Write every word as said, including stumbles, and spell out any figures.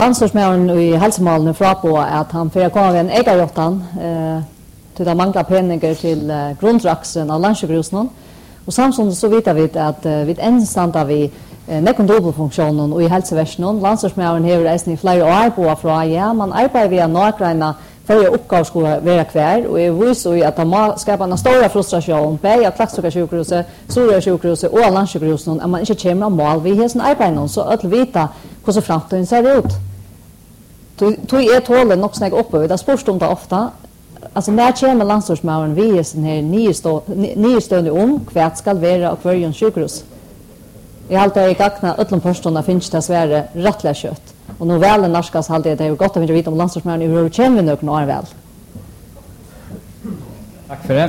Ansvarsmären i hälsomålen fra på att han får komma med en ägarjottan eh, till att mangla pengar till eh, grundraxen av landsjukhusen. Och samtidigt så vet vi att eh, vid enstanda vi eh, nekken dubbelfunktionen och i hälsoversionen. Landsvarsmären har resten i flera år på fra, ja, man arbetar via några för uppgåv skulle vara kvar och är vis och att man skapar en stor frustration på att Klaksvika sjukhuset, Stora sjukhuset och landsjukhusen att man inte kommer mål vi har sån arbete så att vita hur så framtiden ser ut. Tog är tålen nog snägg uppe det spårs om det ofta. Alltså när kommer landsortsmären vi är sån här nystående om kvart ska vara och varje sjukhus. I allt är i kakna öllum postorna finns det sväre rättliga kött. Och nu väl en narskas halvdel det är gott att vi vet om landsortsmären i hur känner vi nog några väl. Tack för det.